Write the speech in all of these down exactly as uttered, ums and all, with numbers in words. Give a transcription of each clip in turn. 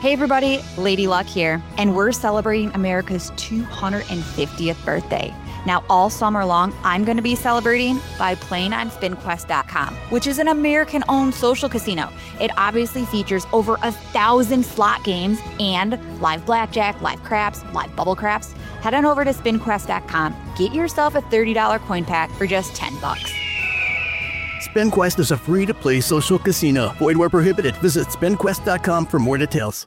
Hey everybody, Lady Luck here, and we're celebrating America's two hundred fiftieth birthday. Now, all summer long, I'm going to be celebrating by playing on spin quest dot com, which is an American-owned social casino. It obviously features over a thousand slot games and live blackjack, live craps, live bubble craps. Head on over to spin quest dot com, get yourself a thirty dollars coin pack for just ten bucks. SpinQuest is a free-to-play social casino. Void where prohibited. Visit spin quest dot com for more details.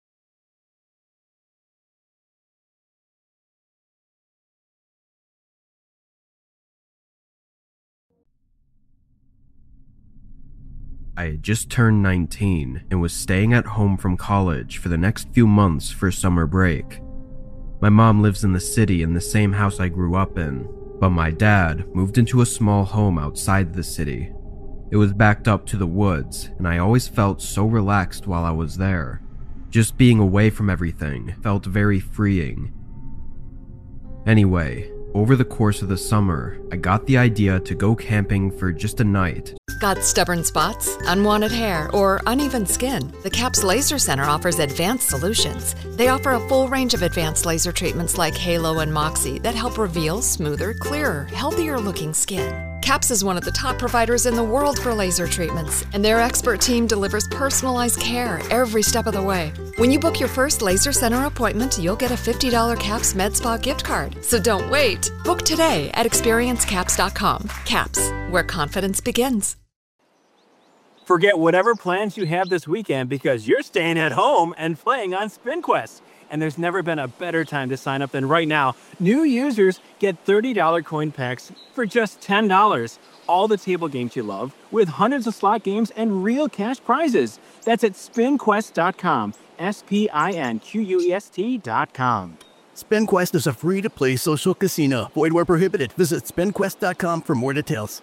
I had just turned nineteen and was staying at home from college for the next few months for summer break. My mom lives in the city in the same house I grew up in, but my dad moved into a small home outside the city. It was backed up to the woods, and I always felt so relaxed while I was there. Just being away from everything felt very freeing. Anyway, over the course of the summer, I got the idea to go camping for just a night. Got stubborn spots, unwanted hair, or uneven skin? The CAPS Laser Center offers advanced solutions. They offer a full range of advanced laser treatments like Halo and Moxie that help reveal smoother, clearer, healthier-looking skin. CAPS is one of the top providers in the world for laser treatments, and their expert team delivers personalized care every step of the way. When you book your first Laser Center appointment, you'll get a fifty dollars CAPS MedSpa gift card. So don't wait. Book today at experience caps dot com. CAPS, where confidence begins. Forget whatever plans you have this weekend because you're staying at home and playing on SpinQuest. And there's never been a better time to sign up than right now. New users get thirty dollars coin packs for just ten dollars. All the table games you love with hundreds of slot games and real cash prizes. That's at spin quest dot com. S P I N Q U E S T dot com. SpinQuest is a free-to-play social casino. Void where prohibited. Visit spin quest dot com for more details.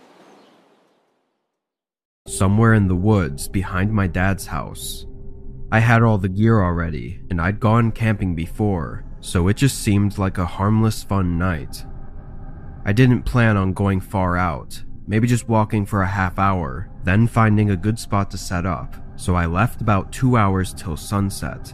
Somewhere in the woods behind my dad's house. I had all the gear already, and I'd gone camping before, so it just seemed like a harmless fun night. I didn't plan on going far out, maybe just walking for a half hour, then finding a good spot to set up, so I left about two hours till sunset.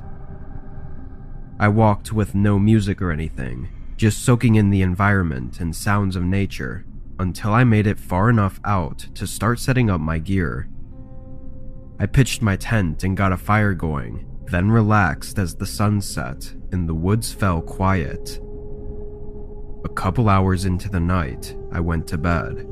I walked with no music or anything, just soaking in the environment and sounds of nature, until I made it far enough out to start setting up my gear. I pitched my tent and got a fire going, then relaxed as the sun set and the woods fell quiet. A couple hours into the night, I went to bed.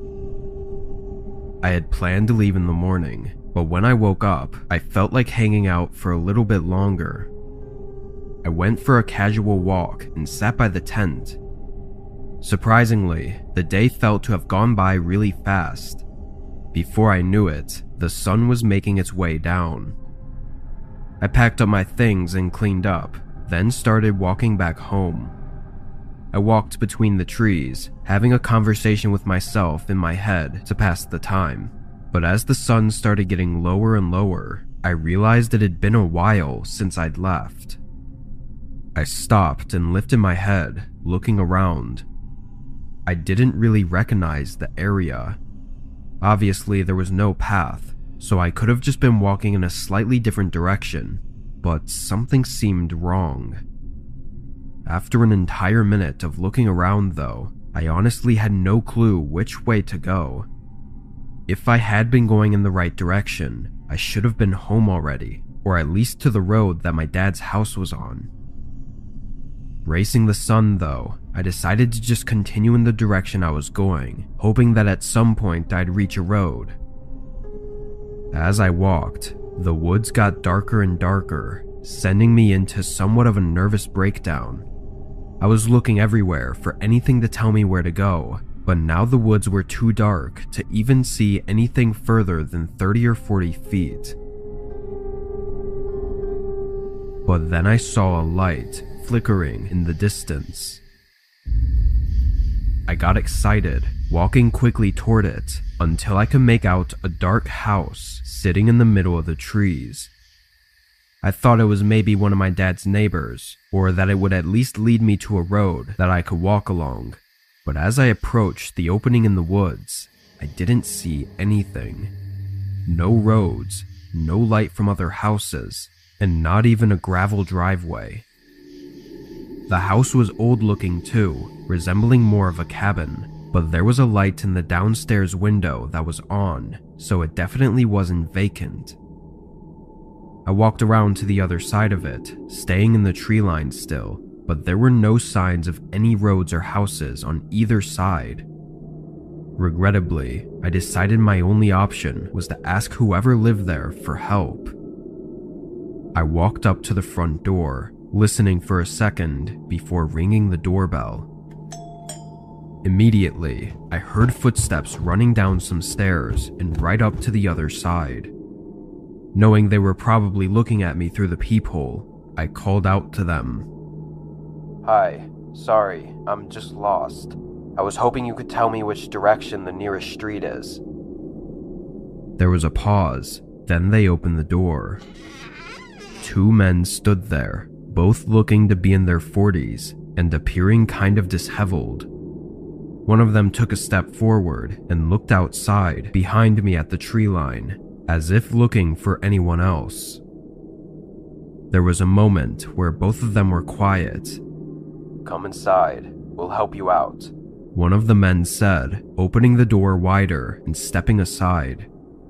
I had planned to leave in the morning, but when I woke up, I felt like hanging out for a little bit longer. I went for a casual walk and sat by the tent. Surprisingly, the day felt to have gone by really fast. Before I knew it, the sun was making its way down. I packed up my things and cleaned up, then started walking back home. I walked between the trees, having a conversation with myself in my head to pass the time. But as the sun started getting lower and lower, I realized it had been a while since I'd left. I stopped and lifted my head, looking around. I didn't really recognize the area. Obviously, there was no path, so I could have just been walking in a slightly different direction, but something seemed wrong. After an entire minute of looking around though, I honestly had no clue which way to go. If I had been going in the right direction, I should have been home already, or at least to the road that my dad's house was on. Racing the sun though, I decided to just continue in the direction I was going, hoping that at some point I'd reach a road. As I walked, the woods got darker and darker, sending me into somewhat of a nervous breakdown. I was looking everywhere for anything to tell me where to go, but now the woods were too dark to even see anything further than thirty or forty feet. But then I saw a light flickering in the distance. I got excited, walking quickly toward it until I could make out a dark house sitting in the middle of the trees. I thought it was maybe one of my dad's neighbors, or that it would at least lead me to a road that I could walk along. But as I approached the opening in the woods, I didn't see anything. No roads, no light from other houses, and not even a gravel driveway. The house was old looking too, resembling more of a cabin, but there was a light in the downstairs window that was on, so it definitely wasn't vacant. I walked around to the other side of it, staying in the tree line still, but there were no signs of any roads or houses on either side. Regrettably, I decided my only option was to ask whoever lived there for help. I walked up to the front door, listening for a second before ringing the doorbell. Immediately, I heard footsteps running down some stairs and right up to the other side. Knowing they were probably looking at me through the peephole, I called out to them. "Hi, sorry, I'm just lost. I was hoping you could tell me which direction the nearest street is." There was a pause, then they opened the door. Two men stood there, both looking to be in their forties and appearing kind of disheveled. One of them took a step forward and looked outside behind me at the tree line, as if looking for anyone else. There was a moment where both of them were quiet. "Come inside, we'll help you out," one of the men said, opening the door wider and stepping aside.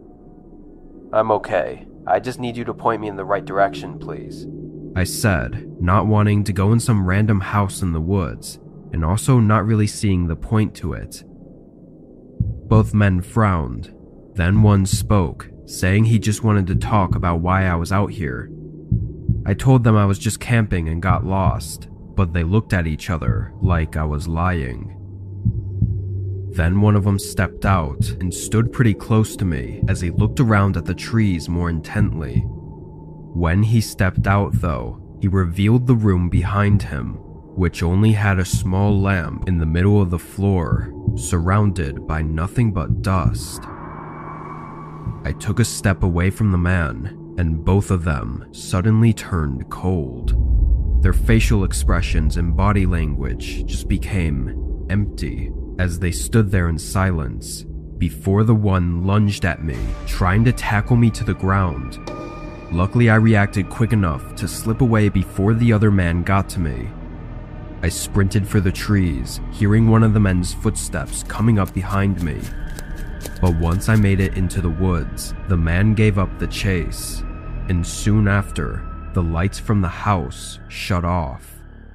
"I'm okay. I just need you to point me in the right direction, please," I said, not wanting to go in some random house in the woods, and also not really seeing the point to it. Both men frowned. Then one spoke, saying he just wanted to talk about why I was out here. I told them I was just camping and got lost, but they looked at each other like I was lying. Then one of them stepped out and stood pretty close to me as he looked around at the trees more intently. When he stepped out though, he revealed the room behind him, which only had a small lamp in the middle of the floor, surrounded by nothing but dust. I took a step away from the man, and both of them suddenly turned cold. Their facial expressions and body language just became empty as they stood there in silence, before the one lunged at me, trying to tackle me to the ground. Luckily, I reacted quick enough to slip away before the other man got to me. I sprinted for the trees, hearing one of the men's footsteps coming up behind me. But once I made it into the woods, the man gave up the chase, and soon after, the lights from the house shut off.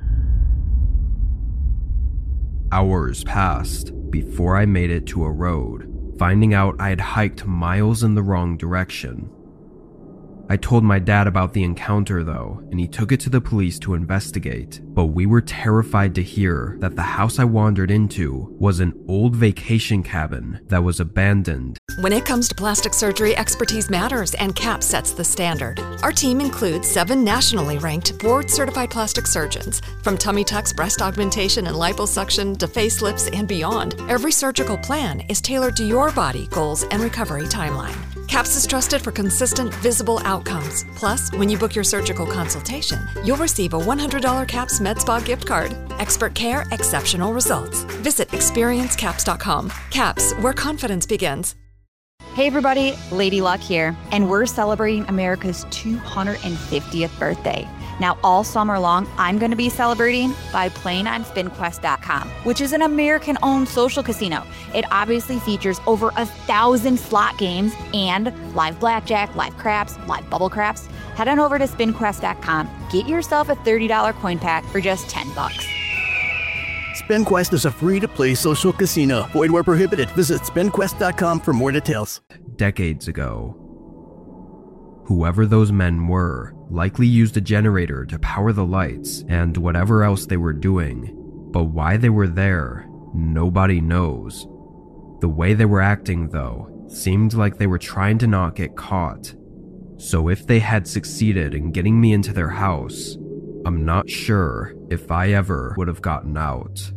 Hours passed before I made it to a road, finding out I had hiked miles in the wrong direction. I told my dad about the encounter though, and he took it to the police to investigate, but we were terrified to hear that the house I wandered into was an old vacation cabin that was abandoned. When it comes to plastic surgery, expertise matters, and CAP sets the standard. Our team includes seven nationally ranked, board-certified plastic surgeons. From tummy tucks, breast augmentation, and liposuction to facelifts and beyond, every surgical plan is tailored to your body, goals, and recovery timeline. CAPS is trusted for consistent, visible outcomes. Plus, when you book your surgical consultation, you'll receive a one hundred dollars CAPS MedSpa gift card. Expert care, exceptional results. Visit experience caps dot com. CAPS, where confidence begins. Hey everybody, Lady Luck here, and we're celebrating America's two hundred fiftieth birthday. Now, all summer long, I'm going to be celebrating by playing on spin quest dot com, which is an American-owned social casino. It obviously features over a thousand slot games and live blackjack, live craps, live bubble craps. Head on over to spin quest dot com. Get yourself a thirty dollars coin pack for just ten bucks. SpinQuest is a free-to-play social casino. Void where prohibited. Visit spin quest dot com for more details. Decades ago, whoever those men were likely used a generator to power the lights and whatever else they were doing, but why they were there, nobody knows. The way they were acting, though, seemed like they were trying to not get caught. So if they had succeeded in getting me into their house, I'm not sure if I ever would have gotten out.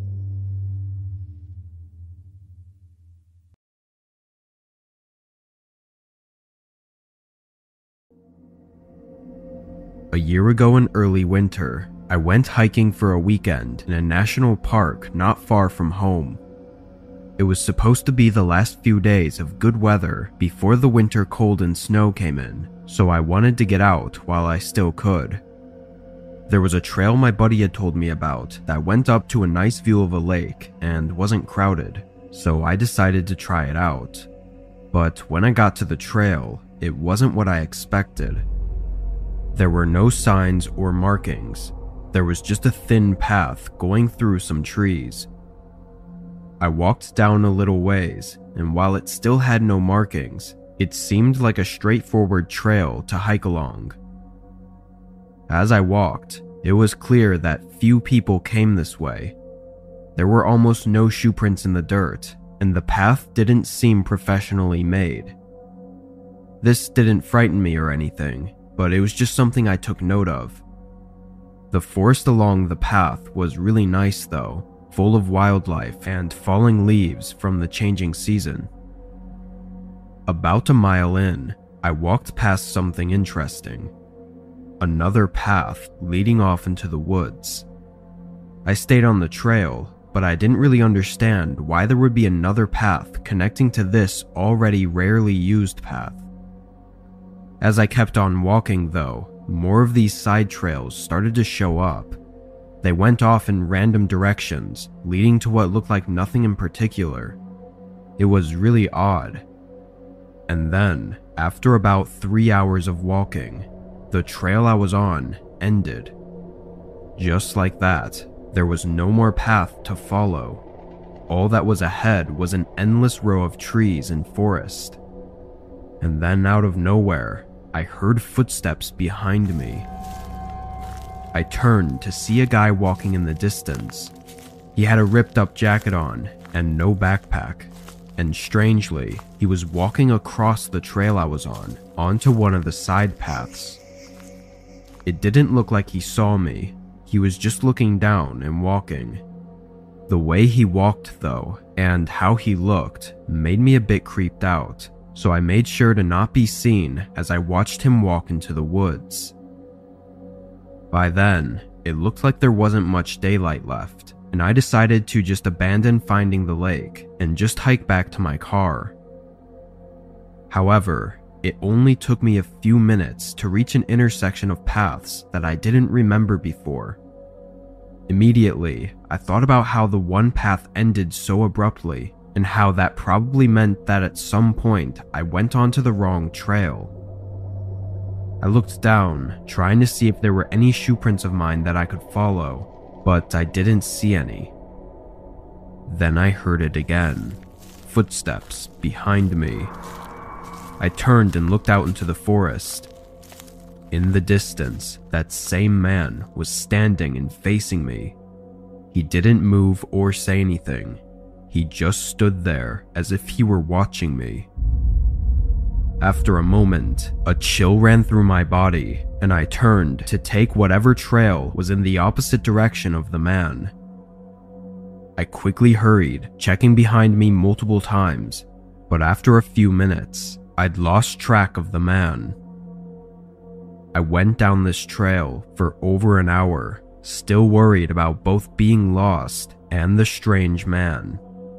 A year ago in early winter, I went hiking for a weekend in a national park not far from home. It was supposed to be the last few days of good weather before the winter cold and snow came in, so I wanted to get out while I still could. There was a trail my buddy had told me about that went up to a nice view of a lake and wasn't crowded, so I decided to try it out. But when I got to the trail, it wasn't what I expected. There were no signs or markings. There was just a thin path going through some trees. I walked down a little ways, and while it still had no markings, it seemed like a straightforward trail to hike along. As I walked, it was clear that few people came this way. There were almost no shoe prints in the dirt, and the path didn't seem professionally made. This didn't frighten me or anything, but it was just something I took note of. The forest along the path was really nice though, full of wildlife and falling leaves from the changing season. About a mile in, I walked past something interesting. Another path leading off into the woods. I stayed on the trail, but I didn't really understand why there would be another path connecting to this already rarely used path. As I kept on walking though, more of these side trails started to show up. They went off in random directions, leading to what looked like nothing in particular. It was really odd. And then, after about three hours of walking, the trail I was on ended. Just like that, there was no more path to follow. All that was ahead was an endless row of trees and forest. And then out of nowhere, I heard footsteps behind me. I turned to see a guy walking in the distance. He had a ripped up jacket on and no backpack. And strangely, he was walking across the trail I was on, onto one of the side paths. It didn't look like he saw me. He was just looking down and walking. The way he walked though, and how he looked, made me a bit creeped out, so I made sure to not be seen as I watched him walk into the woods. By then, it looked like there wasn't much daylight left, and I decided to just abandon finding the lake and just hike back to my car. However, it only took me a few minutes to reach an intersection of paths that I didn't remember before. Immediately, I thought about how the one path ended so abruptly, and how that probably meant that at some point I went onto the wrong trail. I looked down, trying to see if there were any shoe prints of mine that I could follow, but I didn't see any. Then I heard it again. Footsteps behind me. I turned and looked out into the forest. In the distance, that same man was standing and facing me. He didn't move or say anything. He just stood there as if he were watching me. After a moment, a chill ran through my body, and I turned to take whatever trail was in the opposite direction of the man. I quickly hurried, checking behind me multiple times, but after a few minutes, I'd lost track of the man. I went down this trail for over an hour, still worried about both being lost and the strange man.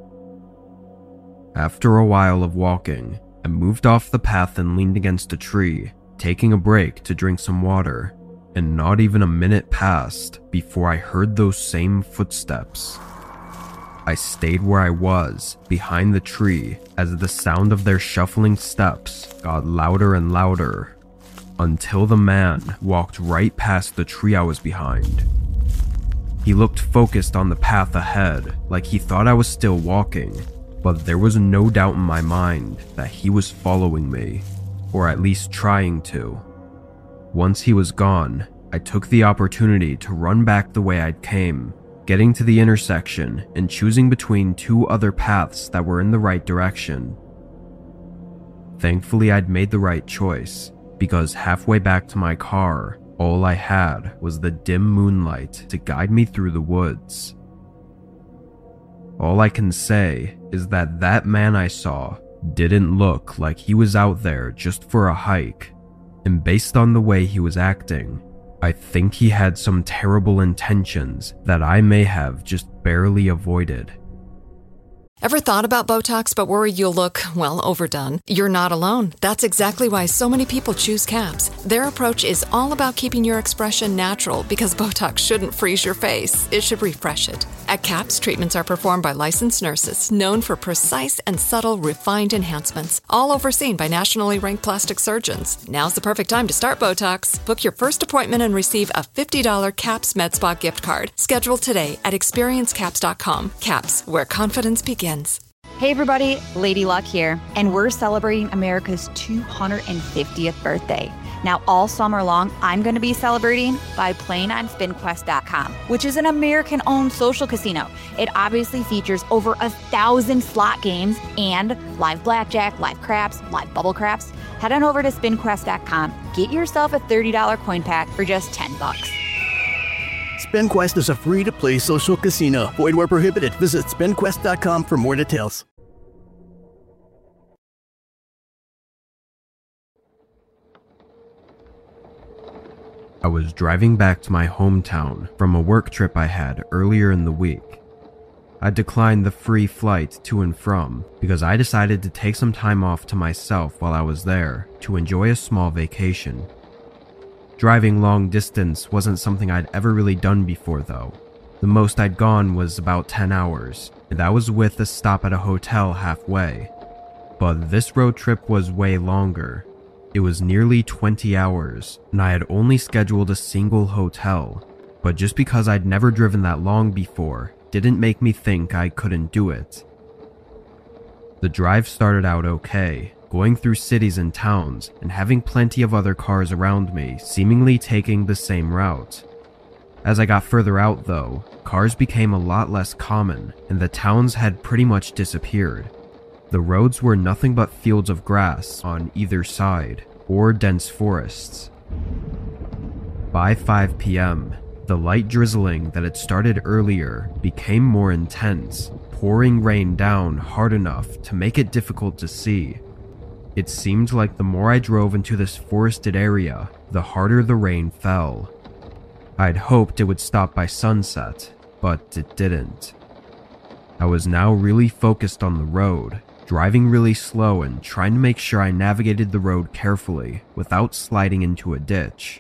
After a while of walking, I moved off the path and leaned against a tree, taking a break to drink some water, and not even a minute passed before I heard those same footsteps. I stayed where I was, behind the tree, as the sound of their shuffling steps got louder and louder, until the man walked right past the tree I was behind. He looked focused on the path ahead, like he thought I was still walking, but there was no doubt in my mind that he was following me, or at least trying to. Once he was gone, I took the opportunity to run back the way I'd came, getting to the intersection and choosing between two other paths that were in the right direction. Thankfully, I'd made the right choice, because halfway back to my car, all I had was the dim moonlight to guide me through the woods. All I can say is that that man I saw didn't look like he was out there just for a hike, and based on the way he was acting, I think he had some terrible intentions that I may have just barely avoided. Ever thought about Botox but worried you'll look, well, overdone? You're not alone. That's exactly why so many people choose CAPS. Their approach is all about keeping your expression natural because Botox shouldn't freeze your face. It should refresh it. At CAPS, treatments are performed by licensed nurses known for precise and subtle refined enhancements, all overseen by nationally ranked plastic surgeons. Now's the perfect time to start Botox. Book your first appointment and receive a fifty dollars CAPS MedSpa gift card. Schedule today at experience caps dot com. CAPS, where confidence begins. Hey everybody, Lady Luck here, and we're celebrating America's two hundred fiftieth birthday. Now all summer long, I'm going to be celebrating by playing on spin quest dot com, which is an American-owned social casino. It obviously features over a thousand slot games and live blackjack, live craps, live bubble craps. Head on over to spin quest dot com, get yourself a thirty dollars coin pack for just ten bucks. SpinQuest is a free-to-play social casino. Void where prohibited. Visit spin quest dot com for more details. I was driving back to my hometown from a work trip I had earlier in the week. I declined the free flight to and from because I decided to take some time off to myself while I was there to enjoy a small vacation. Driving long distance wasn't something I'd ever really done before though. The most I'd gone was about ten hours, and that was with a stop at a hotel halfway. But this road trip was way longer. It was nearly twenty hours, and I had only scheduled a single hotel. But just because I'd never driven that long before didn't make me think I couldn't do it. The drive started out okay, going through cities and towns and having plenty of other cars around me seemingly taking the same route. As I got further out though, cars became a lot less common and the towns had pretty much disappeared. The roads were nothing but fields of grass on either side or dense forests. By five p.m., the light drizzling that had started earlier became more intense, pouring rain down hard enough to make it difficult to see. It seemed like the more I drove into this forested area, the harder the rain fell. I'd hoped it would stop by sunset, but it didn't. I was now really focused on the road, driving really slow and trying to make sure I navigated the road carefully without sliding into a ditch.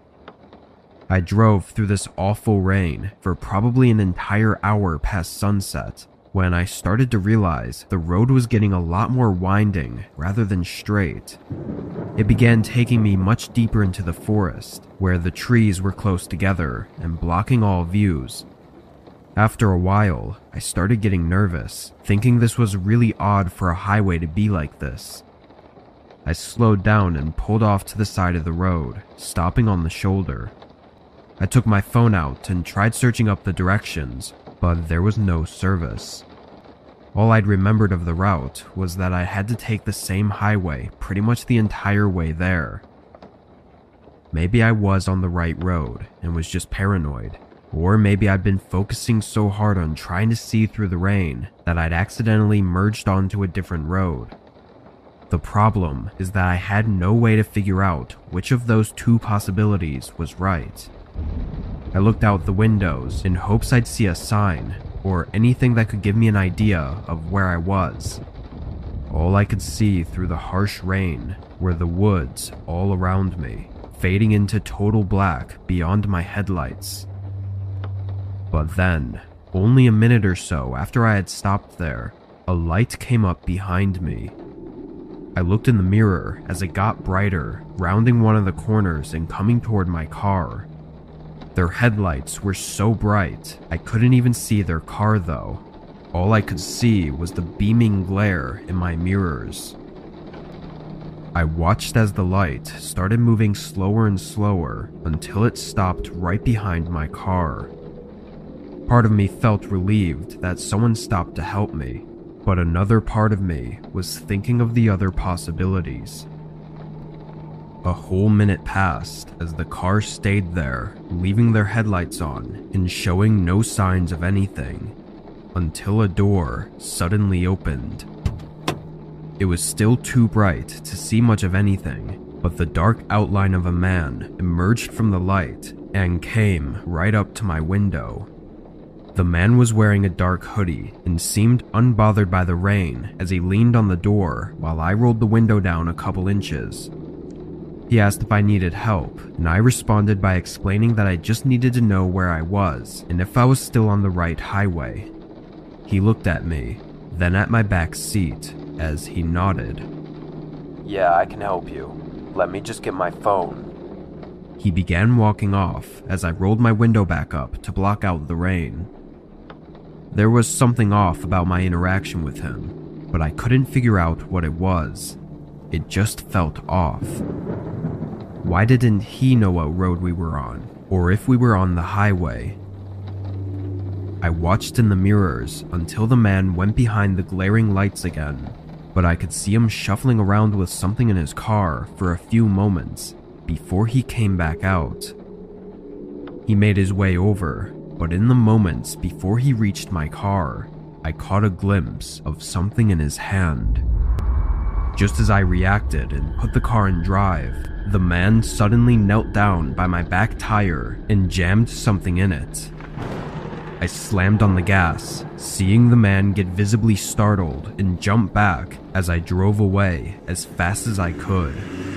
I drove through this awful rain for probably an entire hour past sunset, when I started to realize the road was getting a lot more winding rather than straight. It began taking me much deeper into the forest, where the trees were close together and blocking all views. After a while, I started getting nervous, thinking this was really odd for a highway to be like this. I slowed down and pulled off to the side of the road, stopping on the shoulder. I took my phone out and tried searching up the directions, but there was no service. All I'd remembered of the route was that I had to take the same highway pretty much the entire way there. Maybe I was on the right road and was just paranoid, or maybe I'd been focusing so hard on trying to see through the rain that I'd accidentally merged onto a different road. The problem is that I had no way to figure out which of those two possibilities was right. I looked out the windows in hopes I'd see a sign or anything that could give me an idea of where I was. All I could see through the harsh rain were the woods all around me, fading into total black beyond my headlights. But then, only a minute or so after I had stopped there, a light came up behind me. I looked in the mirror as it got brighter, rounding one of the corners and coming toward my car. Their headlights were so bright, I couldn't even see their car though. All I could see was the beaming glare in my mirrors. I watched as the light started moving slower and slower until it stopped right behind my car. Part of me felt relieved that someone stopped to help me, but another part of me was thinking of the other possibilities. A whole minute passed as the car stayed there, leaving their headlights on and showing no signs of anything, until a door suddenly opened. It was still too bright to see much of anything, but the dark outline of a man emerged from the light and came right up to my window. The man was wearing a dark hoodie and seemed unbothered by the rain as he leaned on the door while I rolled the window down a couple inches. He asked if I needed help, and I responded by explaining that I just needed to know where I was and if I was still on the right highway. He looked at me, then at my back seat, as he nodded. Yeah, I can help you. Let me just get my phone. He began walking off as I rolled my window back up to block out the rain. There was something off about my interaction with him, but I couldn't figure out what it was. It just felt off. Why didn't he know what road we were on, or if we were on the highway? I watched in the mirrors until the man went behind the glaring lights again, but I could see him shuffling around with something in his car for a few moments before he came back out. He made his way over, but in the moments before he reached my car, I caught a glimpse of something in his hand. Just as I reacted and put the car in drive, the man suddenly knelt down by my back tire and jammed something in it. I slammed on the gas, seeing the man get visibly startled and jump back as I drove away as fast as I could.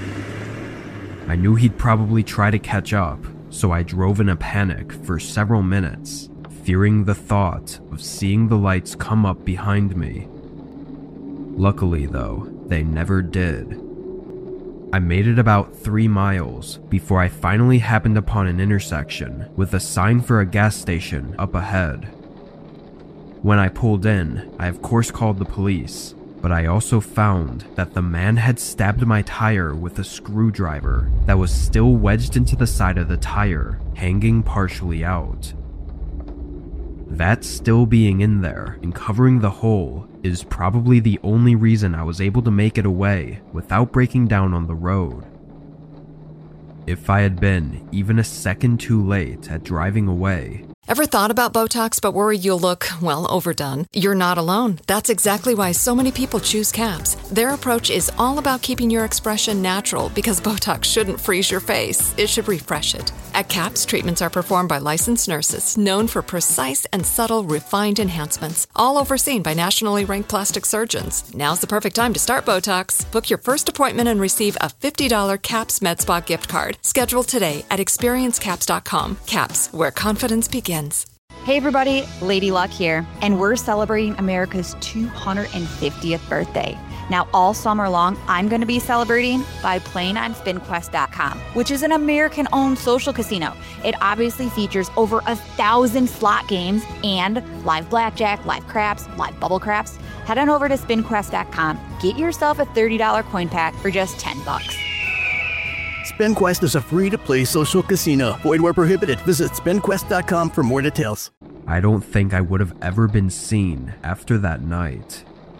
I knew he'd probably try to catch up, so I drove in a panic for several minutes, fearing the thought of seeing the lights come up behind me. Luckily, though, they never did. I made it about three miles before I finally happened upon an intersection with a sign for a gas station up ahead. When I pulled in, I of course called the police, but I also found that the man had stabbed my tire with a screwdriver that was still wedged into the side of the tire, hanging partially out. That still being in there and covering the hole is probably the only reason I was able to make it away without breaking down on the road. If I had been even a second too late at driving away. Ever thought about Botox but worried you'll look, well, overdone? You're not alone. That's exactly why so many people choose CAPS. Their approach is all about keeping your expression natural because Botox shouldn't freeze your face. It should refresh it. At CAPS, treatments are performed by licensed nurses known for precise and subtle refined enhancements, all overseen by nationally ranked plastic surgeons. Now's the perfect time to start Botox. Book your first appointment and receive a fifty dollars CAPS MedSpa gift card. Schedule today at experience caps dot com. CAPS, where confidence begins. Hey everybody, Lady Luck here, and we're celebrating America's two hundred fiftieth birthday. Now all summer long, I'm going to be celebrating by playing on spin quest dot com, which is an American-owned social casino. It obviously features over a thousand slot games and live blackjack, live craps, live bubble craps. Head on over to spin quest dot com, get yourself a thirty dollars coin pack for just ten bucks. SpinQuest is a free-to-play social casino. Void where prohibited. Visit spin quest dot com for more details. I don't think I would have ever been seen after that night.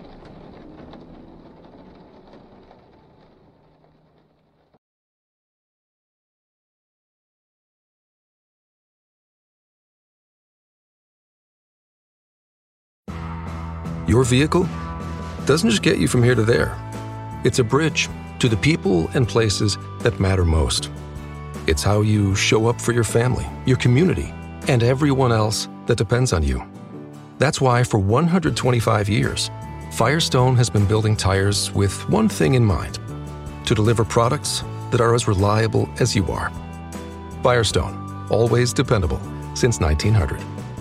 Your vehicle doesn't just get you from here to there. It's a bridge to the people and places that matter most. It's how you show up for your family, your community, and everyone else that depends on you. That's why for one hundred twenty-five years, Firestone has been building tires with one thing in mind: to deliver products that are as reliable as you are. Firestone, always dependable since nineteen hundred.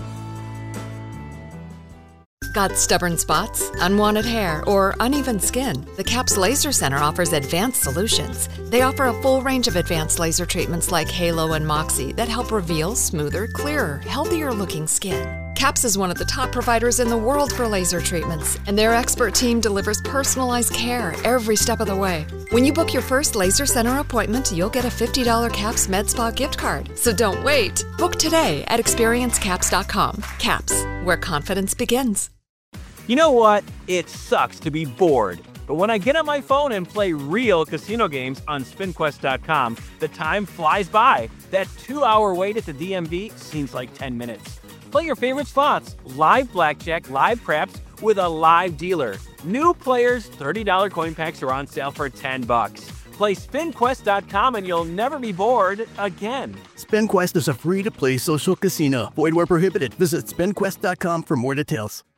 Got stubborn spots, unwanted hair, or uneven skin? The CAPS Laser Center offers advanced solutions. They offer a full range of advanced laser treatments like Halo and Moxie that help reveal smoother, clearer, healthier-looking skin. CAPS is one of the top providers in the world for laser treatments, and their expert team delivers personalized care every step of the way. When you book your first Laser Center appointment, you'll get a fifty dollars CAPS MedSpa gift card. So don't wait. Book today at experience caps dot com. CAPS, where confidence begins. You know what? It sucks to be bored. But when I get on my phone and play real casino games on spin quest dot com, the time flies by. That two-hour wait at the D M V seems like ten minutes. Play your favorite spots, live blackjack, live craps, with a live dealer. New players, thirty dollars coin packs are on sale for ten bucks. Play spin quest dot com and you'll never be bored again. SpinQuest is a free-to-play social casino. Void where prohibited. Visit spin quest dot com for more details.